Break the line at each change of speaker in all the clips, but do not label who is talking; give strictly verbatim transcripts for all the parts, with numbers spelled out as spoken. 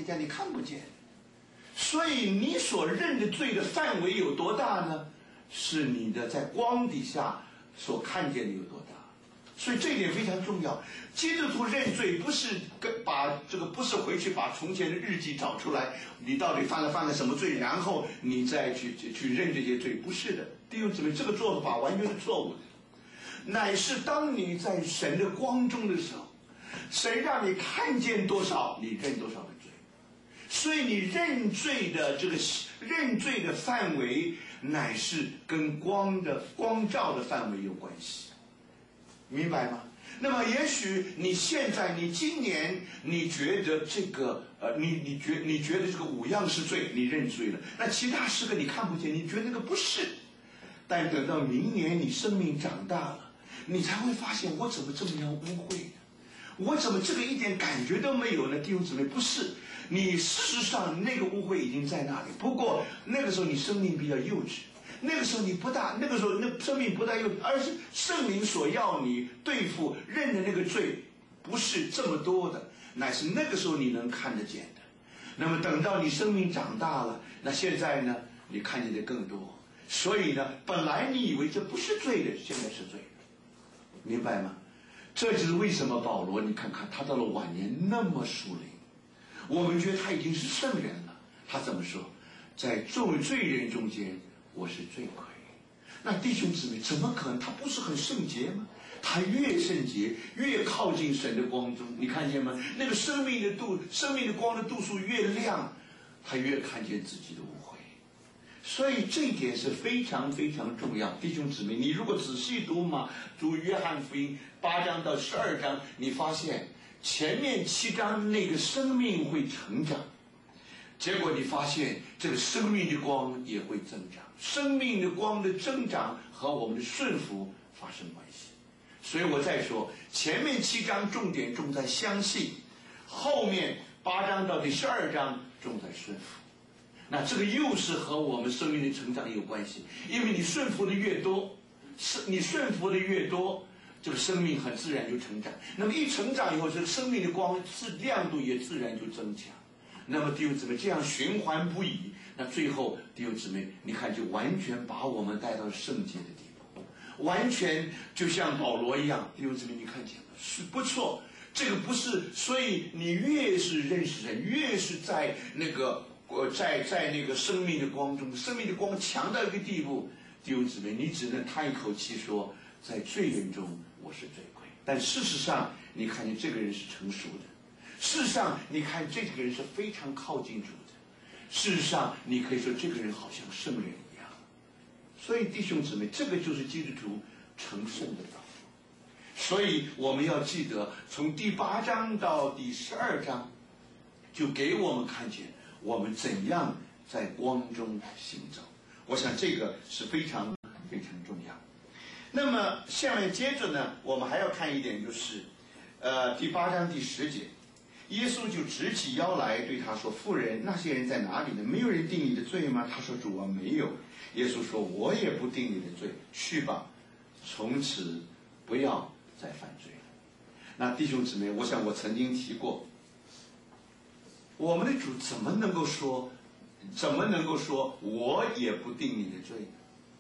下你看不见。所以你所认的罪的范围有多大呢？是你的在光底下所看见的有多大。所以这一点非常重要。基督徒认罪不是跟把这个不是回去把从前的日记找出来，你到底犯了犯了什么罪，然后你再去去去认这些罪，不是的，弟兄姊妹，这个做法完全是错误的。乃是当你在神的光中的时候，神让你看见多少，你认多少的罪。所以你认罪的这个认罪的范围，乃是跟光的光照的范围有关系，明白吗？那么也许你现在你今年你觉得这个呃你你觉你觉得这个五样是罪，你认罪了，那其他十个你看不见，你觉得那个不是。但等到明年你生命长大了，你才会发现，我怎么这么样污秽呢？我怎么这个一点感觉都没有呢？弟兄姊妹，不是，你事实上那个污秽已经在那里，不过那个时候你生命比较幼稚，那个时候你不大，那个时候那生命不大幼稚，而是圣灵所要你对付认的那个罪不是这么多的，乃是那个时候你能看得见的。那么等到你生命长大了，那现在呢，你看见的更多。所以呢，本来你以为这不是罪的，现在是罪的，明白吗？这就是为什么保罗，你看看他到了晚年那么属灵，我们觉得他已经是圣人了。他怎么说？在众罪人中间，我是罪魁。那弟兄姊妹，怎么可能？他不是很圣洁吗？他越圣洁，越靠近神的光中。你看见吗？那个生命的度，生命的光的度数越亮，他越看见自己的污秽。所以这一点是非常非常重要，弟兄姊妹，你如果仔细读嘛，读约翰福音八章到十二章，你发现前面七章那个生命会成长，结果你发现这个生命的光也会增长，生命的光的增长和我们的顺服发生关系。所以我再说，前面七章重点重在相信，后面八章到第十二章重在顺服。那这个又是和我们生命的成长有关系，因为你顺服的越多，是你顺服的越多，这个生命很自然就成长。那么一成长以后，这个生命的光是亮度也自然就增强。那么弟兄姊妹，这样循环不已，那最后弟兄姊妹，你看就完全把我们带到圣洁的地步，完全就像保罗一样。弟兄姊妹，你看见了是不错，这个不是，所以你越是认识人，越是在那个。我在在那个生命的光中，生命的光强到一个地步，弟兄姊妹，你只能叹一口气说，在罪人中我是罪魁。但事实上，你看见这个人是成熟的，事实上，你看这个人是非常靠近主的，事实上，你可以说这个人好像圣人一样。所以，弟兄姊妹，这个就是基督徒成圣的道路。所以，我们要记得，从第八章到第十二章，就给我们看见。我们怎样在光中行走？我想这个是非常非常重要。那么下面接着呢，我们还要看一点，就是呃第八章第十节，耶稣就直起腰来对他说：“妇人，那些人在哪里呢？没有人定你的罪吗？”他说：“主啊，没有。”耶稣说：“我也不定你的罪，去吧，从此不要再犯罪了。”那弟兄姊妹，我想我曾经提过。我们的主怎么能够说，怎么能够说我也不定你的罪呢？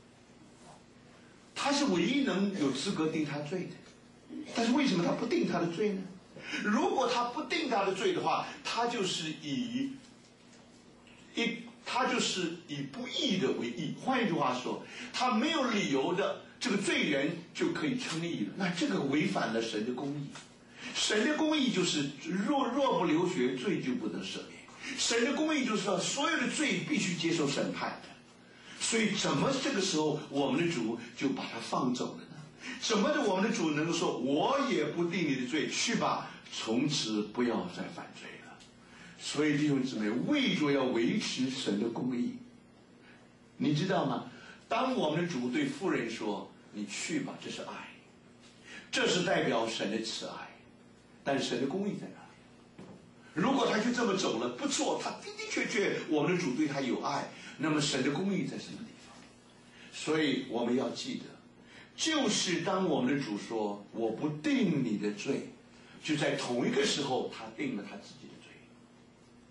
他是唯一能有资格定他罪的，但是为什么他不定他的罪呢？如果他不定他的罪的话，他就是以一他就是以不义的为义。换一句话说，他没有理由的这个罪人就可以称义了，那这个违反了神的公义。神的公义就是若若不流血，罪就不得赦免。神的公义就是说，所有的罪必须接受审判的。所以怎么这个时候我们的主就把他放走了呢？怎么的我们的主能够说我也不定你的罪，去吧，从此不要再犯罪了？所以弟兄姊妹，为着要维持神的公义，你知道吗？当我们的主对妇人说你去吧，这是爱，这是代表神的慈爱。但是神的公义在哪里？如果他就这么走了，不错，他的的确确我们的主对他有爱，那么神的公义在什么地方？所以我们要记得，就是当我们的主说我不定你的罪，就在同一个时候他定了他自己的罪。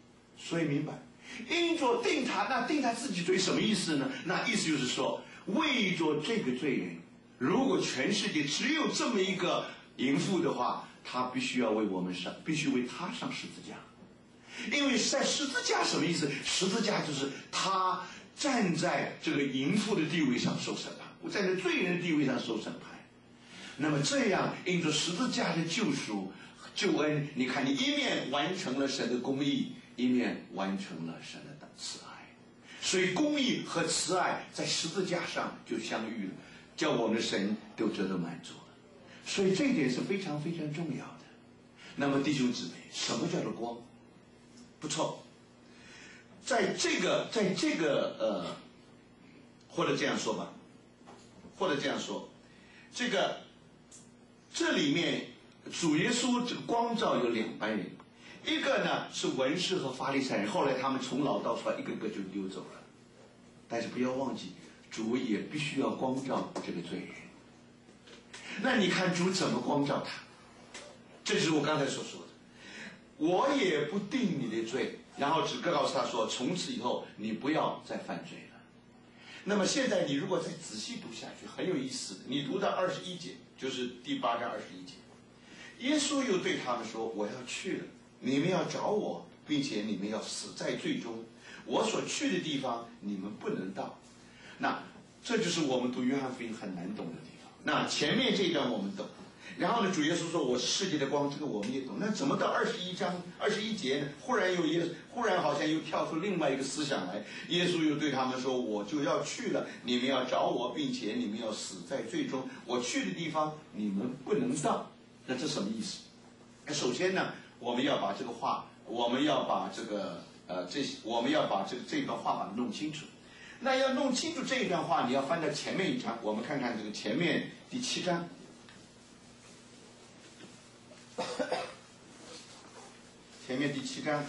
所以明白，因着定他，那定他自己罪什么意思呢？那意思就是说，为着这个罪人，如果全世界只有这么一个淫妇的话，他必须要为我们上，必须为他上十字架。因为在十字架什么意思？十字架就是他站在这个淫妇的地位上受审判，我站在罪人的地位上受审判。那么这样，因着十字架的救赎、救恩，你看，你一面完成了神的公义，一面完成了神的慈爱。所以公义和慈爱在十字架上就相遇了，叫我们的神都得到满足了。所以这一点是非常非常重要的。那么弟兄姊妹，什么叫做光？不错，在这个在这个呃，或者这样说吧，或者这样说，这个这里面主耶稣这个光照有两班人，一个呢是文士和法利赛人，后来他们从老到少一个个就溜走了。但是不要忘记，主也必须要光照这个罪人。那你看主怎么光照他？这就是我刚才所说的。我也不定你的罪，然后只告诉他说，从此以后你不要再犯罪了。那么现在你如果再仔细读下去，很有意思。你读到二十一节，就是第八章二十一节，耶稣又对他们说：“我要去了，你们要找我，并且你们要死在罪中。我所去的地方，你们不能到。”那这就是我们读约翰福音很难懂的地方。那前面这一段我们懂。然后呢，主耶稣说：“我是世界的光。”这个我们也懂。那怎么到二十一章二十一节呢？忽然又耶，忽然好像又跳出另外一个思想来。耶稣又对他们说：“我就要去了，你们要找我，并且你们要死在罪中。我去的地方，你们不能到。”那这什么意思？首先呢，我们要把这个话，我们要把这个呃这，我们要把这这段话把它弄清楚。那要弄清楚这一段话，你要翻到前面一章，我们看看这个前面第七章。前面第七章，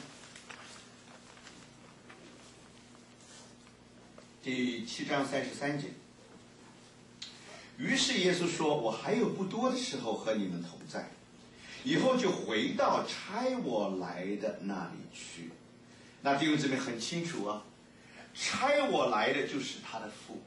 第七章三十三节。于是耶稣说：“我还有不多的时候和你们同在，以后就回到差我来的那里去。”那弟兄姊妹很清楚啊，差我来的就是他的父。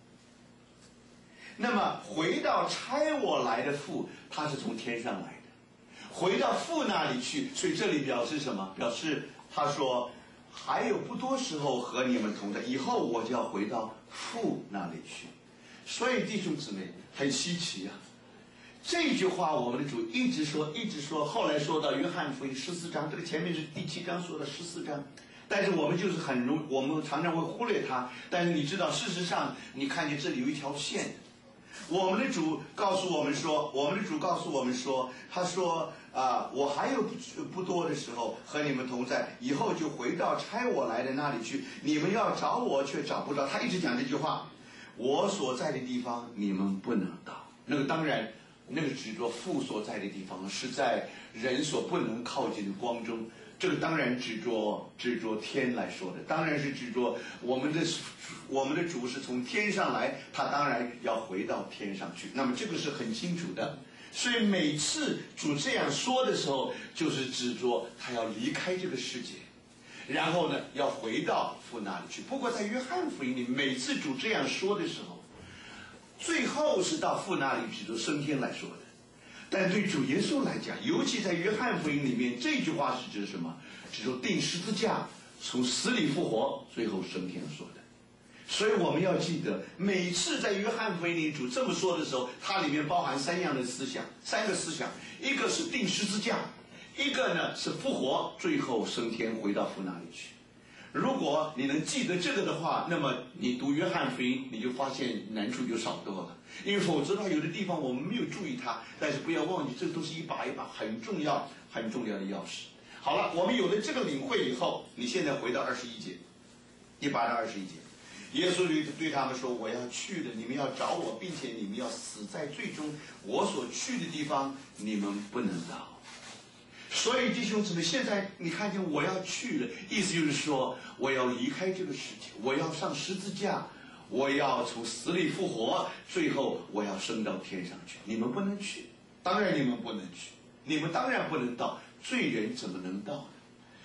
那么回到差我来的父，他是从天上来的。回到父那里去，所以这里表示什么？表示他说还有不多时候和你们同在，以后我就要回到父那里去。所以弟兄姊妹很稀奇啊，这句话我们的主一直说一直说，后来说到约翰福音十四章，这个前面是第七章说的十四章，但是我们就是很容，我们常常会忽略它。但是你知道，事实上你看见这里有一条线，我们的主告诉我们说，我们的主告诉我们说，他说啊，我还有不不多的时候和你们同在，以后就回到差我来的那里去。你们要找我，却找不着。他一直讲这句话，我所在的地方你们不能到。那个当然，那个指着父所在的地方，是在人所不能靠近的光中。这个当然指着指着天来说的，当然是指着我们的我们的主是从天上来，他当然要回到天上去。那么这个是很清楚的。所以每次主这样说的时候，就是指着他要离开这个世界，然后呢要回到父那里去。不过在约翰福音里，每次主这样说的时候，最后是到父那里指着升天来说的。但对主耶稣来讲，尤其在约翰福音里面，这句话是指什么？指着钉十字架，从死里复活，最后升天说的。所以我们要记得，每次在约翰福音里主这么说的时候，它里面包含三样的思想，三个思想，一个是钉十字架，一个呢是复活，最后升天回到父那里去。如果你能记得这个的话，那么你读约翰福音，你就发现难处就少多了。因为否则的话，有的地方我们没有注意它，但是不要忘记，这都是一把一把很重要、很重要的钥匙。好了，我们有了这个领会以后，你现在回到二十一节，第八章二十一节，耶稣对对他们说：“我要去了，你们要找我，并且你们要死在罪中。我所去的地方，你们不能到。”所以弟兄姊妹，现在你看见我要去了，意思就是说我要离开这个世界，我要上十字架，我要从死里复活，最后我要升到天上去。你们不能去，当然你们不能去，你们当然不能到，罪人怎么能到呢？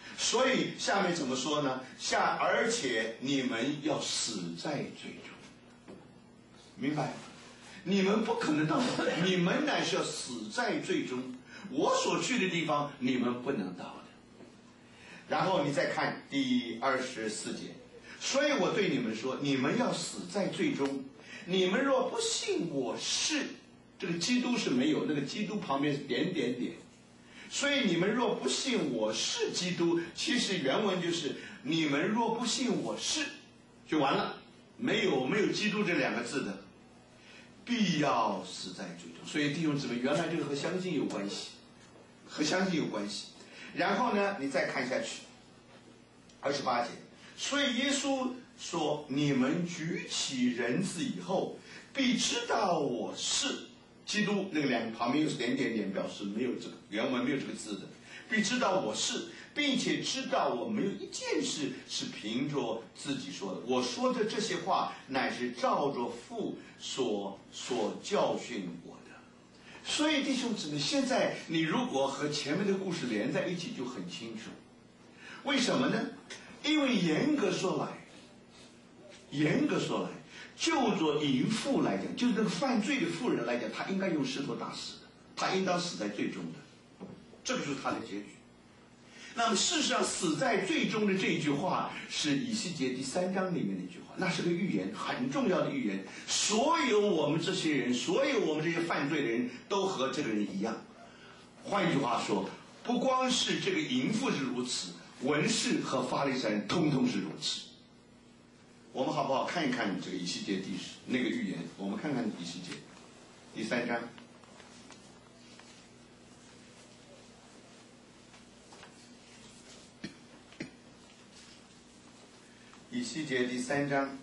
所以下面怎么说呢？下而且你们要死在罪中，明白吗？你们不可能到，你们乃是要死在罪中。我所去的地方，你们不能到的。然后你再看第二十四节，所以我对你们说，你们要死在罪中。你们若不信我是，这个基督是没有，那个基督旁边是点点点。所以你们若不信我是基督，其实原文就是你们若不信我是，就完了，没有没有基督这两个字的，必要死在罪中。所以弟兄姊妹，原来这个和相信有关系，和相信有关系。然后呢，你再看下去，二十八节，所以耶稣说：“你们举起人子以后，必知道我是。”基督那个两个旁边又是点点点，表示没有这个原文没有这个字的，必知道我是，并且知道我没有一件事是凭着自己说的。我说的这些话，乃是照着父所所教训我的。所以弟兄姊妹，现在你如果和前面的故事连在一起，就很清楚。为什么呢？因为严格说来，严格说来。就做淫妇来讲，就是那个犯罪的妇人来讲，他应该用石头打死的，他应当死在最终的，这个就是他的结局。那么事实上，死在最终的这句话是以西结第三章里面的一句话，那是个预言，很重要的预言。所有我们这些人，所有我们这些犯罪的人都和这个人一样。换一句话说，不光是这个淫妇是如此，文士和法利赛人通通是如此。我们好不好看一看这个以西结第十那个预言？我们看看以西结第三章，以西结第三章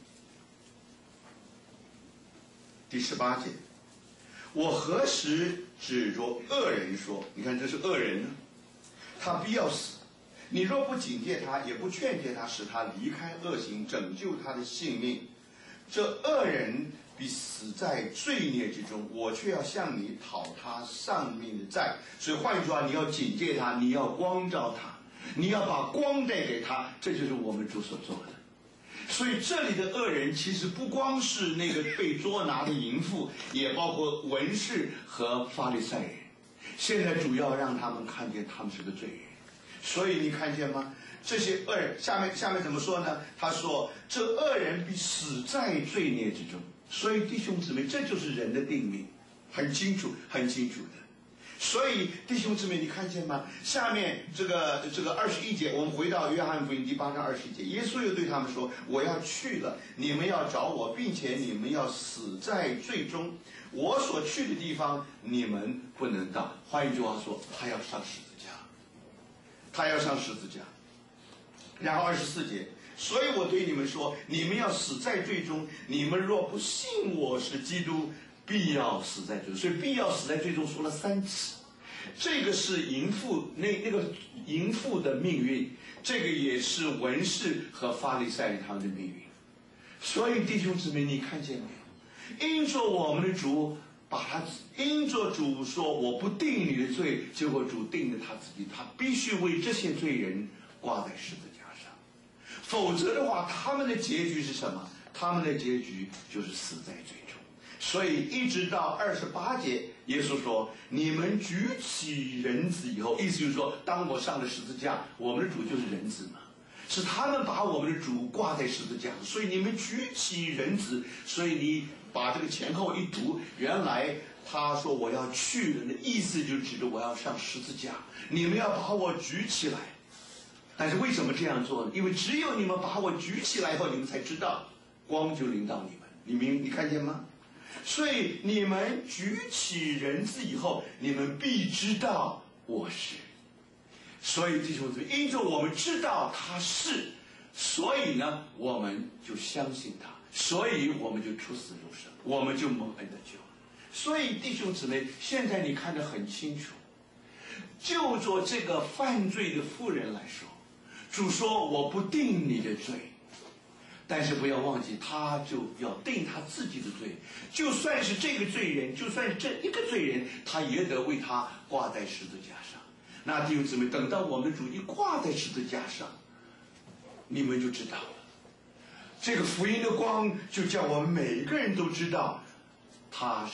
第十八节，我何时指着恶人说？你看这是恶人呢，他必要死。你若不警戒他，也不劝诫他，使他离开恶行，拯救他的性命，这恶人必死在罪孽之中，我却要向你讨他丧命的债。所以换句话，你要警戒他，你要光照他，你要把光带给他，这就是我们主所做的。所以这里的恶人其实不光是那个被捉拿的淫妇，也包括文士和法利赛人。现在主要让他们看见他们是个罪人。所以你看见吗？这些恶人下面下面怎么说呢？他说：“这恶人必死在罪孽之中。”所以弟兄姊妹，这就是人的定命，很清楚，很清楚的。所以弟兄姊妹，你看见吗？下面这个这个二十一节，我们回到约翰福音第八章二十一节，耶稣又对他们说：“我要去了，你们要找我，并且你们要死在罪中。我所去的地方，你们不能到。”换一句话说，他要上十字架。他要上十字架。然后二十四节，所以我对你们说，你们要死在罪中，你们若不信我是基督，必要死在罪中。所以必要死在罪中说了三次。这个是淫妇那那个淫妇的命运，这个也是文士和法利赛人他们的命运。所以弟兄姊妹，你看见没有？因着我们的主把他因着主说我不定你的罪，结果主定了他自己，他必须为这些罪人挂在十字架上，否则的话，他们的结局是什么？他们的结局就是死在罪中。所以一直到二十八节，耶稣说：“你们举起人子以后，意思就是说，当我上了十字架，我们的主就是人子嘛，是他们把我们的主挂在十字架，所以你们举起人子。所以你把这个前后一读，原来他说我要去了，那意思就指着我要上十字架，你们要把我举起来。但是为什么这样做呢？因为只有你们把我举起来以后，你们才知道光就临到你们。你明你看见吗？所以你们举起人子以后，你们必知道我是。所以弟兄姊妹，因着我们知道他是，所以呢，我们就相信他，所以我们就出死入生，我们就蒙恩得救。所以弟兄姊妹，现在你看得很清楚，就做这个犯罪的妇人来说，主说我不定你的罪。但是不要忘记，他就要定他自己的罪，就算是这个罪人，就算是这一个罪人，他也得为他挂在十字架上。 那弟兄姊妹，等到我们主一挂在十字架上，你们就知道了。这个福音的光就叫我们每一个人都知道，他